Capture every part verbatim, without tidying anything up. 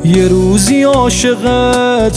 یه روزی عاشقت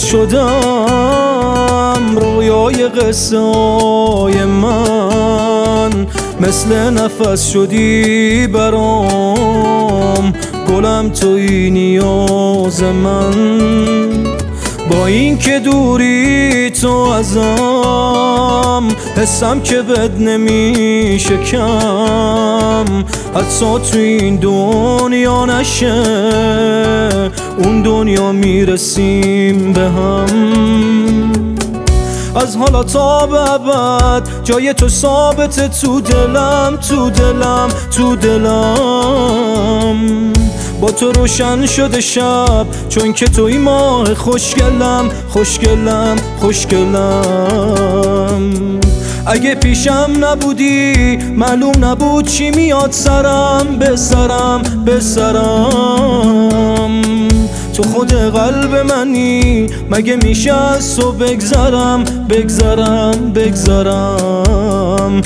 شدم، رویای قصه های من مثل نفس شدی برام، گلم توی نیاز من. با این که دوری تو ازم، حسم که بد نمیشه کم، حتی تو این دنیا نشه اون دنیا میرسیم به هم. از حالا تا به ابد جای تو ثابته تو دلم، تو دلم، تو دلم. با تو روشن شده شب، چون که توی ماه خوشگلم، خوشگلم، خوشگلم. اگه پیشم نبودی معلوم نبود چی میاد سرم، به سرم، به سرم. تو خود قلب منی، مگه میشه از تو بگذرم، بگذرم، بگذرم،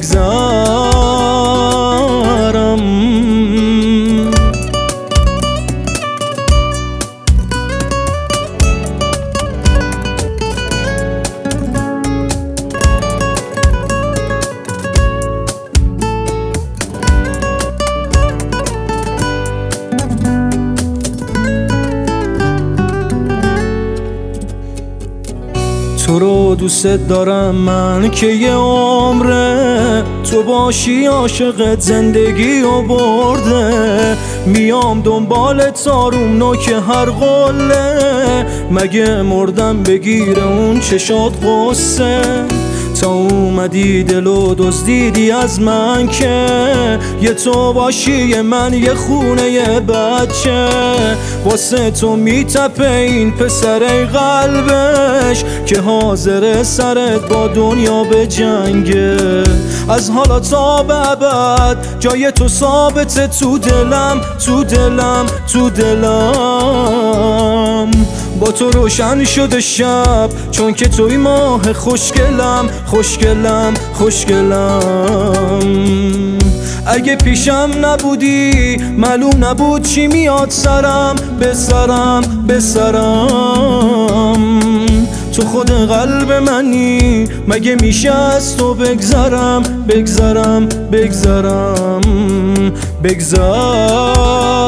بگذرم. تو رو دوست دارم من که یه عمره، تو باشی عاشقت زندگی و برده. میام دنبال تاروم نوک هر قله، مگه مردم بگیره اون چشات قصه. تا اومدی دلو دزدیدی از من که یه تو باشی یه من یه خونه یه بچه. واسه تو میتپه این پسر قلبش که حاضر سرت با دنیا به جنگه. از حالا تا به ابد جای تو ثابته تو دلم، تو دلم، تو دلم. با تو روشن شده شب، چون که توی ماه خوشگلم، خوشگلم، خوشگلم. اگه پیشم نبودی معلوم نبود چی میاد سرم، به سرم، به سرم. تو خود قلب منی، مگه میشه از تو بگذرم، بگذرم، بگذرم، بگذرم.